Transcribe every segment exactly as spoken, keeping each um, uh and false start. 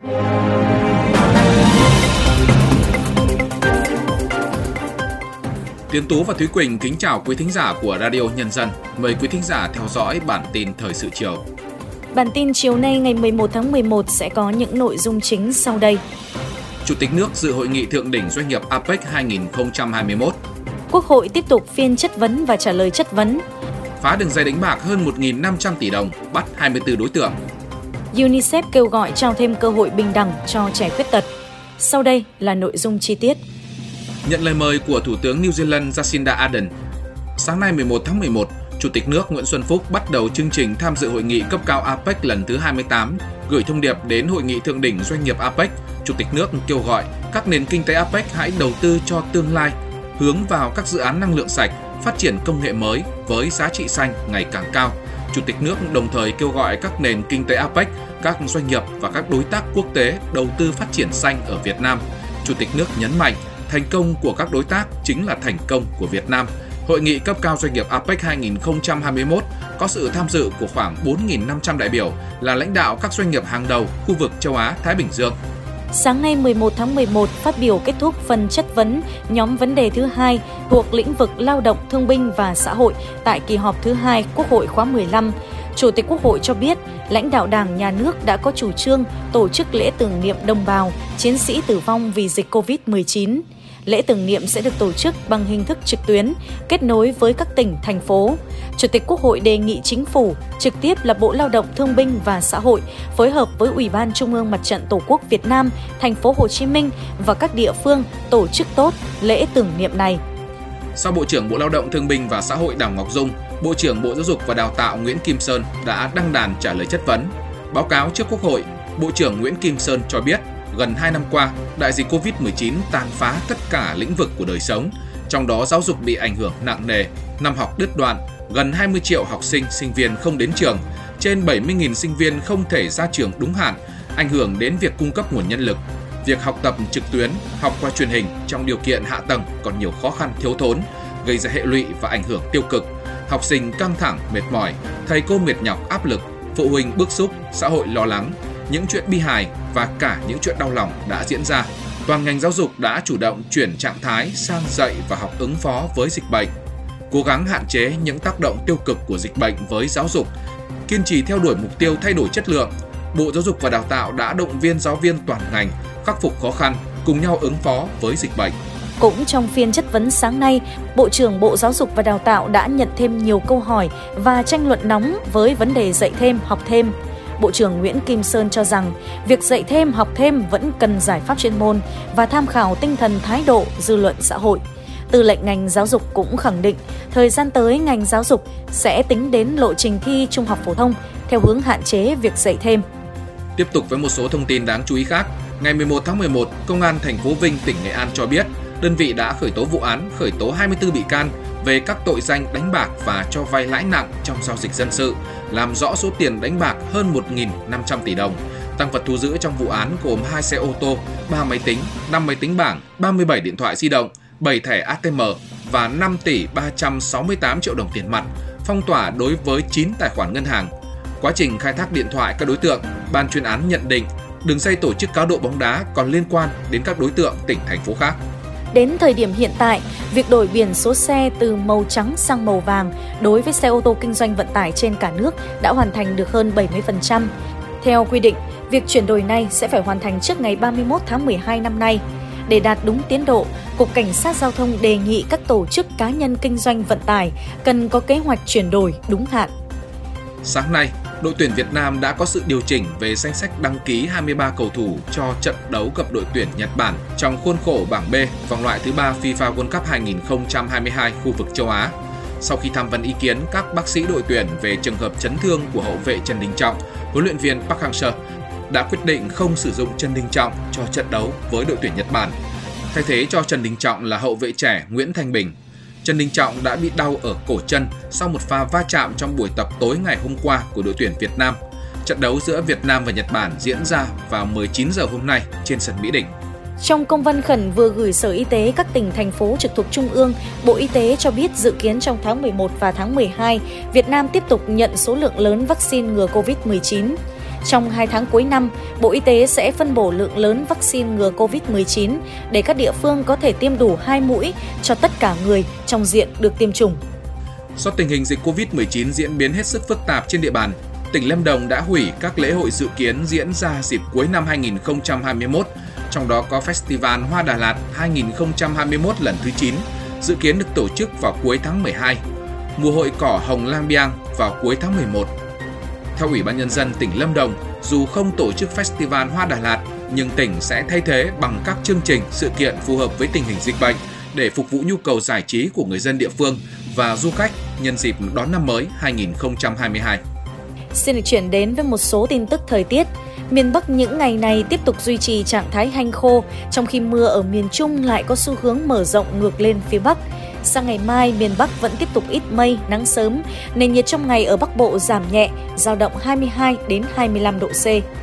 Tiến Tú và Thúy Quỳnh kính chào quý thính giả của Radio Nhân dân. Mời quý thính giả theo dõi bản tin thời sự chiều. Bản tin chiều nay ngày mười một tháng mười một sẽ có những nội dung chính sau đây. Chủ tịch nước dự hội nghị thượng đỉnh doanh nghiệp a pếch hai không hai mốt. Quốc hội tiếp tục phiên chất vấn và trả lời chất vấn. Phá đường dây đánh bạc hơn một nghìn năm trăm tỷ đồng, bắt hai mươi tư đối tượng. UNICEF kêu gọi trao thêm cơ hội bình đẳng cho trẻ khuyết tật. Sau đây là nội dung chi tiết. Nhận lời mời của Thủ tướng New Zealand Jacinda Ardern, sáng nay mười một tháng mười một, Chủ tịch nước Nguyễn Xuân Phúc bắt đầu chương trình tham dự hội nghị cấp cao a pếch lần thứ hai mươi tám, gửi thông điệp đến hội nghị thượng đỉnh doanh nghiệp a pếch. Chủ tịch nước kêu gọi các nền kinh tế a pếch hãy đầu tư cho tương lai, hướng vào các dự án năng lượng sạch, phát triển công nghệ mới với giá trị xanh ngày càng cao. Chủ tịch nước đồng thời kêu gọi các nền kinh tế a pếch, các doanh nghiệp và các đối tác quốc tế đầu tư phát triển xanh ở Việt Nam. Chủ tịch nước nhấn mạnh, thành công của các đối tác chính là thành công của Việt Nam. Hội nghị cấp cao doanh nghiệp a pếch hai không hai mốt có sự tham dự của khoảng bốn nghìn năm trăm đại biểu là lãnh đạo các doanh nghiệp hàng đầu khu vực châu Á-Thái Bình Dương. Sáng nay mười một tháng mười một, phát biểu kết thúc phần chất vấn nhóm vấn đề thứ hai thuộc lĩnh vực lao động, thương binh và xã hội tại kỳ họp thứ hai Quốc hội khóa mười lăm, Chủ tịch Quốc hội cho biết lãnh đạo Đảng, Nhà nước đã có chủ trương tổ chức lễ tưởng niệm đồng bào, chiến sĩ tử vong vì dịch covid mười chín. Lễ tưởng niệm sẽ được tổ chức bằng hình thức trực tuyến, kết nối với các tỉnh, thành phố. Chủ tịch Quốc hội đề nghị Chính phủ, trực tiếp là Bộ Lao động, Thương binh và Xã hội, phối hợp với Ủy ban Trung ương Mặt trận Tổ quốc Việt Nam, thành phố Hồ Chí Minh và các địa phương tổ chức tốt lễ tưởng niệm này. Sau Bộ trưởng Bộ Lao động, Thương binh và Xã hội Đào Ngọc Dung, Bộ trưởng Bộ Giáo dục và Đào tạo Nguyễn Kim Sơn đã đăng đàn trả lời chất vấn. Báo cáo trước Quốc hội, Bộ trưởng Nguyễn Kim Sơn cho biết, gần hai năm qua, đại dịch covid mười chín tàn phá tất cả lĩnh vực của đời sống, trong đó giáo dục bị ảnh hưởng nặng nề, năm học đứt đoạn, gần hai mươi triệu học sinh, sinh viên không đến trường, trên bảy mươi nghìn sinh viên không thể ra trường đúng hạn, ảnh hưởng đến việc cung cấp nguồn nhân lực. Việc học tập trực tuyến, học qua truyền hình trong điều kiện hạ tầng còn nhiều khó khăn thiếu thốn, gây ra hệ lụy và ảnh hưởng tiêu cực. Học sinh căng thẳng, mệt mỏi, thầy cô mệt nhọc, áp lực, phụ huynh bức xúc, xã hội lo lắng. Những chuyện bi hài và cả những chuyện đau lòng đã diễn ra. Toàn ngành giáo dục đã chủ động chuyển trạng thái sang dạy và học ứng phó với dịch bệnh, cố gắng hạn chế những tác động tiêu cực của dịch bệnh với giáo dục, kiên trì theo đuổi mục tiêu thay đổi chất lượng. Bộ Giáo dục và Đào tạo đã động viên giáo viên toàn ngành khắc phục khó khăn, cùng nhau ứng phó với dịch bệnh. Cũng trong phiên chất vấn sáng nay, Bộ trưởng Bộ Giáo dục và Đào tạo đã nhận thêm nhiều câu hỏi và tranh luận nóng với vấn đề dạy thêm, học thêm. Bộ trưởng Nguyễn Kim Sơn cho rằng, việc dạy thêm, học thêm vẫn cần giải pháp chuyên môn và tham khảo tinh thần thái độ dư luận xã hội. Tư lệnh ngành giáo dục cũng khẳng định, thời gian tới ngành giáo dục sẽ tính đến lộ trình thi trung học phổ thông theo hướng hạn chế việc dạy thêm. Tiếp tục với một số thông tin đáng chú ý khác, ngày mười một tháng mười một, Công an thành phố Vinh, tỉnh Nghệ An cho biết, đơn vị đã khởi tố vụ án, khởi tố hai mươi tư bị can về các tội danh đánh bạc và cho vay lãi nặng trong giao dịch dân sự, làm rõ số tiền đánh bạc hơn một nghìn năm trăm tỷ đồng. Tang vật thu giữ trong vụ án gồm hai xe ô tô, ba máy tính, năm máy tính bảng, ba mươi bảy điện thoại di động, bảy thẻ a tê em và năm tỷ ba trăm sáu mươi tám triệu đồng tiền mặt, phong tỏa đối với chín tài khoản ngân hàng. Quá trình khai thác điện thoại các đối tượng, ban chuyên án nhận định đường dây tổ chức cá độ bóng đá còn liên quan đến các đối tượng tỉnh, thành phố khác. Đến thời điểm hiện tại, việc đổi biển số xe từ màu trắng sang màu vàng đối với xe ô tô kinh doanh vận tải trên cả nước đã hoàn thành được hơn bảy mươi phần trăm. Theo quy định, việc chuyển đổi này sẽ phải hoàn thành trước ngày ba mươi mốt tháng mười hai năm nay. Để đạt đúng tiến độ, Cục Cảnh sát Giao thông đề nghị các tổ chức cá nhân kinh doanh vận tải cần có kế hoạch chuyển đổi đúng hạn. Sáng nay, đội tuyển Việt Nam đã có sự điều chỉnh về danh sách đăng ký hai mươi ba cầu thủ cho trận đấu gặp đội tuyển Nhật Bản trong khuôn khổ bảng B vòng loại thứ ba FIFA World Cup hai không hai hai khu vực châu Á. Sau khi tham vấn ý kiến các bác sĩ đội tuyển về trường hợp chấn thương của hậu vệ Trần Đình Trọng, huấn luyện viên Park Hang-seo đã quyết định không sử dụng Trần Đình Trọng cho trận đấu với đội tuyển Nhật Bản. Thay thế cho Trần Đình Trọng là hậu vệ trẻ Nguyễn Thanh Bình. Trần Đình Trọng đã bị đau ở cổ chân sau một pha va chạm trong buổi tập tối ngày hôm qua của đội tuyển Việt Nam. Trận đấu giữa Việt Nam và Nhật Bản diễn ra vào mười chín giờ hôm nay trên sân Mỹ Đình. Trong công văn khẩn vừa gửi Sở Y tế các tỉnh, thành phố trực thuộc Trung ương, Bộ Y tế cho biết dự kiến trong tháng mười một và tháng mười hai, Việt Nam tiếp tục nhận số lượng lớn vaccine ngừa covid mười chín. Trong hai tháng cuối năm, Bộ Y tế sẽ phân bổ lượng lớn vaccine ngừa covid mười chín để các địa phương có thể tiêm đủ hai mũi cho tất cả người trong diện được tiêm chủng. Do tình hình dịch covid mười chín diễn biến hết sức phức tạp trên địa bàn, tỉnh Lâm Đồng đã hủy các lễ hội dự kiến diễn ra dịp cuối năm hai nghìn không trăm hai mươi mốt, trong đó có Festival Hoa Đà Lạt hai nghìn không trăm hai mươi mốt lần thứ chín, dự kiến được tổ chức vào cuối tháng mười hai, mùa hội cỏ Hồng Lang Biang vào cuối tháng mười một. Theo Ủy ban Nhân dân tỉnh Lâm Đồng, dù không tổ chức Festival Hoa Đà Lạt, nhưng tỉnh sẽ thay thế bằng các chương trình, sự kiện phù hợp với tình hình dịch bệnh để phục vụ nhu cầu giải trí của người dân địa phương và du khách nhân dịp đón năm mới hai nghìn không trăm hai mươi hai. Xin được chuyển đến với một số tin tức thời tiết. Miền Bắc những ngày này tiếp tục duy trì trạng thái hanh khô, trong khi mưa ở miền Trung lại có xu hướng mở rộng ngược lên phía Bắc. Sang ngày mai, miền Bắc vẫn tiếp tục ít mây, nắng sớm, nền nhiệt trong ngày ở Bắc Bộ giảm nhẹ, dao động hai mươi hai đến hai mươi lăm độ C.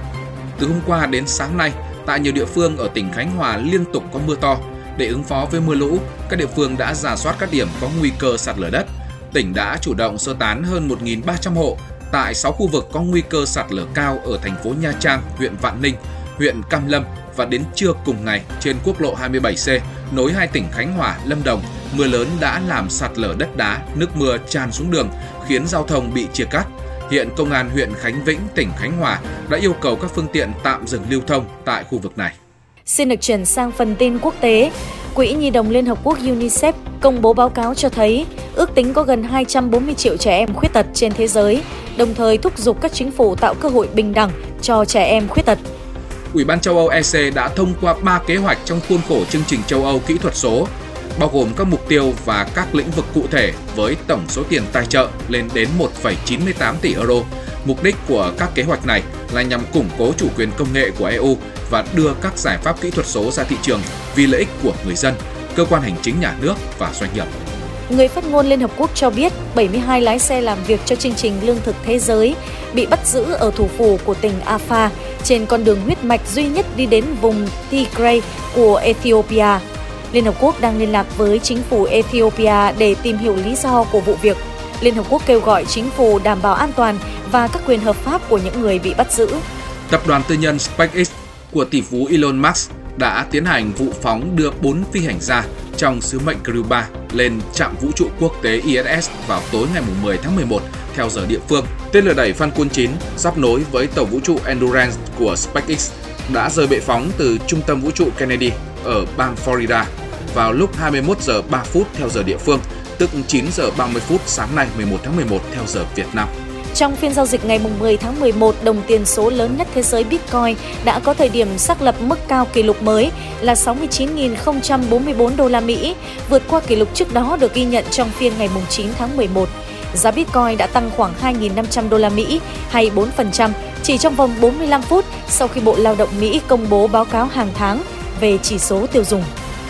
Từ hôm qua đến sáng nay, tại nhiều địa phương ở tỉnh Khánh Hòa liên tục có mưa to. Để ứng phó với mưa lũ, các địa phương đã rà soát các điểm có nguy cơ sạt lở đất. Tỉnh đã chủ động sơ tán hơn một nghìn ba trăm hộ tại sáu khu vực có nguy cơ sạt lở cao ở thành phố Nha Trang, huyện Vạn Ninh, huyện Cam Lâm, và đến trưa cùng ngày trên quốc lộ hai mươi bảy C nối hai tỉnh Khánh Hòa, Lâm Đồng, mưa lớn đã làm sạt lở đất đá, nước mưa tràn xuống đường khiến giao thông bị chia cắt. Hiện Công an huyện Khánh Vĩnh, tỉnh Khánh Hòa đã yêu cầu các phương tiện tạm dừng lưu thông tại khu vực này. Xin được chuyển sang phần tin quốc tế. Quỹ Nhi đồng Liên Hợp Quốc UNICEF công bố báo cáo cho thấy ước tính có gần hai trăm bốn mươi triệu trẻ em khuyết tật trên thế giới, đồng thời thúc giục các chính phủ tạo cơ hội bình đẳng cho trẻ em khuyết tật. Ủy ban châu Âu E C đã thông qua ba kế hoạch trong khuôn khổ chương trình châu Âu kỹ thuật số, bao gồm các mục tiêu và các lĩnh vực cụ thể với tổng số tiền tài trợ lên đến một phẩy chín mươi tám tỷ euro. Mục đích của các kế hoạch này là nhằm củng cố chủ quyền công nghệ của E U và đưa các giải pháp kỹ thuật số ra thị trường vì lợi ích của người dân, cơ quan hành chính nhà nước và doanh nghiệp. Người phát ngôn Liên Hợp Quốc cho biết bảy mươi hai lái xe làm việc cho chương trình lương thực thế giới bị bắt giữ ở thủ phủ của tỉnh Afar trên con đường huyết mạch duy nhất đi đến vùng Tigray của Ethiopia. Liên Hợp Quốc đang liên lạc với chính phủ Ethiopia để tìm hiểu lý do của vụ việc. Liên Hợp Quốc kêu gọi chính phủ đảm bảo an toàn và các quyền hợp pháp của những người bị bắt giữ. Tập đoàn tư nhân SpaceX của tỷ phú Elon Musk đã tiến hành vụ phóng đưa bốn phi hành gia trong sứ mệnh Crew ba lên trạm vũ trụ quốc tế I S S vào tối ngày mười tháng mười một theo giờ địa phương. Tên lửa đẩy Falcon chín giáp nối với tàu vũ trụ Endurance của SpaceX đã rời bệ phóng từ trung tâm vũ trụ Kennedy ở bang Florida vào lúc hai mươi mốt giờ ba phút theo giờ địa phương, tức chín giờ ba mươi phút sáng nay mười một tháng mười một theo giờ Việt Nam. Trong phiên giao dịch ngày mười tháng mười một, đồng tiền số lớn nhất thế giới Bitcoin đã có thời điểm xác lập mức cao kỷ lục mới là sáu mươi chín nghìn không trăm bốn mươi tư đô la Mỹ, vượt qua kỷ lục trước đó được ghi nhận trong phiên ngày chín tháng mười một. Giá Bitcoin đã tăng khoảng hai nghìn năm trăm đô la Mỹ hay bốn phần trăm chỉ trong vòng bốn mươi lăm phút sau khi Bộ Lao động Mỹ công bố báo cáo hàng tháng về chỉ số tiêu dùng.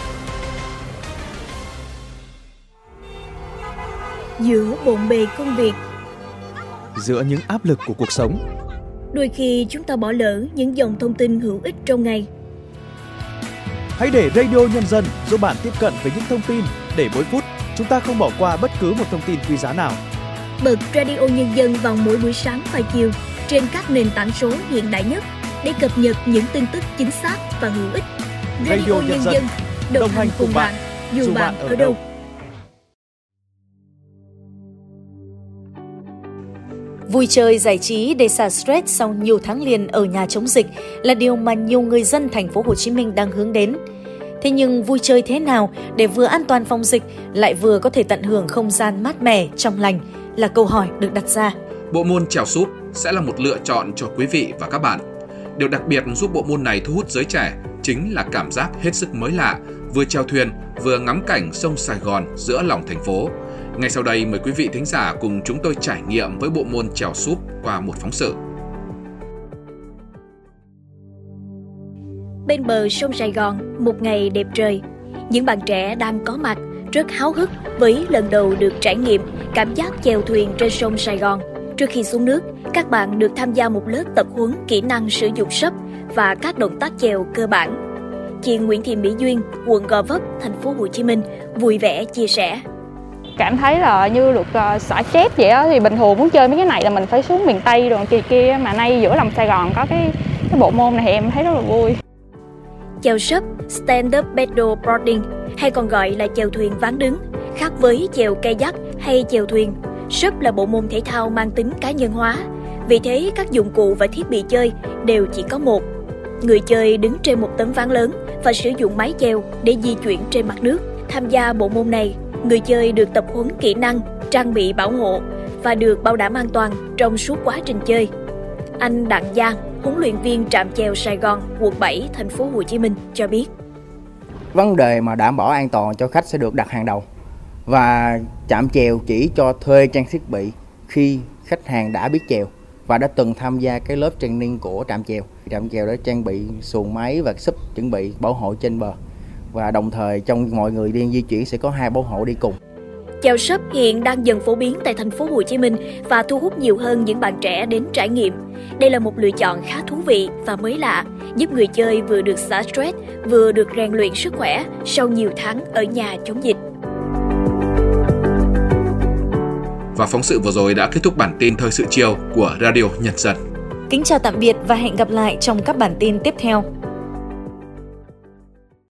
Giữa bộn bề công việc, giữa những áp lực của cuộc sống, đôi khi chúng ta bỏ lỡ những dòng thông tin hữu ích trong ngày. Hãy để Radio Nhân dân giúp bạn tiếp cận với những thông tin để mỗi phút chúng ta không bỏ qua bất cứ một thông tin quý giá nào. Bật Radio Nhân dân vào mỗi buổi sáng và chiều trên các nền tảng số hiện đại nhất để cập nhật những tin tức chính xác và hữu ích. Radio, Radio Nhân dân đồng, đồng hành cùng bạn, bạn dù bạn ở đâu. Vui chơi giải trí để xả stress sau nhiều tháng liền ở nhà chống dịch là điều mà nhiều người dân thành phố Hồ Chí Minh đang hướng đến. Thế nhưng vui chơi thế nào để vừa an toàn phòng dịch lại vừa có thể tận hưởng không gian mát mẻ, trong lành là câu hỏi được đặt ra. Bộ môn chèo súp sẽ là một lựa chọn cho quý vị và các bạn. Điều đặc biệt giúp bộ môn này thu hút giới trẻ chính là cảm giác hết sức mới lạ, vừa chèo thuyền vừa ngắm cảnh sông Sài Gòn giữa lòng thành phố. Ngay sau đây mời quý vị thính giả cùng chúng tôi trải nghiệm với bộ môn chèo súp qua một phóng sự. Bên bờ sông Sài Gòn, một ngày đẹp trời, những bạn trẻ đang có mặt rất háo hức với lần đầu được trải nghiệm cảm giác chèo thuyền trên sông Sài Gòn. Trước khi xuống nước, các bạn được tham gia một lớp tập huấn kỹ năng sử dụng sấp và các động tác chèo cơ bản. Chị Nguyễn Thị Mỹ Duyên, quận Gò Vấp, thành phố Hồ Chí Minh vui vẻ chia sẻ. Cảm thấy là như được uh, xả stress vậy á, thì bình thường muốn chơi mấy cái này là mình phải xuống miền Tây rồi kỳ kia, mà nay giữa lòng Sài Gòn có cái cái bộ môn này thì em thấy rất là vui. Chèo sấp stand-up paddleboarding hay còn gọi là chèo thuyền ván đứng, khác với chèo kayak hay chèo thuyền. Sấp là bộ môn thể thao mang tính cá nhân hóa, vì thế các dụng cụ và thiết bị chơi đều chỉ có một. Người chơi đứng trên một tấm ván lớn và sử dụng mái chèo để di chuyển trên mặt nước. Tham gia bộ môn này, người chơi được tập huấn kỹ năng, trang bị bảo hộ và được bảo đảm an toàn trong suốt quá trình chơi. Anh Đặng Giang, huấn luyện viên trạm chèo Sài Gòn, quận bảy, thành phố Hồ Chí Minh cho biết. Vấn đề mà đảm bảo an toàn cho khách sẽ được đặt hàng đầu, và trạm chèo chỉ cho thuê trang thiết bị khi khách hàng đã biết chèo và đã từng tham gia cái lớp training của trạm chèo. Trạm chèo đã trang bị xuồng máy và súp chuẩn bị bảo hộ trên bờ, và đồng thời trong mọi người đi di chuyển sẽ có hai bảo hộ đi cùng. Chèo sấp hiện đang dần phổ biến tại thành phố Hồ Chí Minh và thu hút nhiều hơn những bạn trẻ đến trải nghiệm. Đây là một lựa chọn khá thú vị và mới lạ, giúp người chơi vừa được xả stress, vừa được rèn luyện sức khỏe sau nhiều tháng ở nhà chống dịch. Và phóng sự vừa rồi đã kết thúc bản tin Thời sự chiều của Radio Nhân dân. Kính chào tạm biệt và hẹn gặp lại trong các bản tin tiếp theo.